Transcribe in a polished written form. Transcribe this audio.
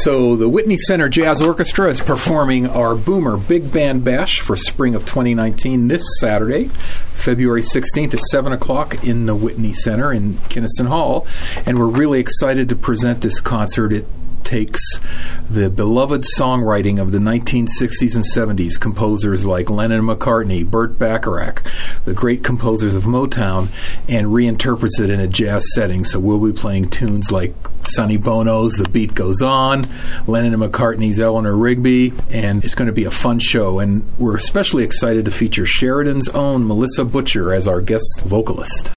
So the Whitney Center Jazz Orchestra is performing our Boomer Big Band Bash for spring of 2019 this Saturday, February 16th at 7 o'clock in the Whitney Center in Kinnison Hall. And we're really excited to present this concert. It takes the beloved songwriting of the 1960s and 70s, composers like Lennon and McCartney, Burt Bacharach, the great composers of Motown, and reinterprets it in a jazz setting. So we'll be playing tunes like Sonny Bono's The Beat Goes On, Lennon and McCartney's Eleanor Rigby, and it's going to be a fun show. And we're especially excited to feature Sheridan's own Melissa Butcher as our guest vocalist.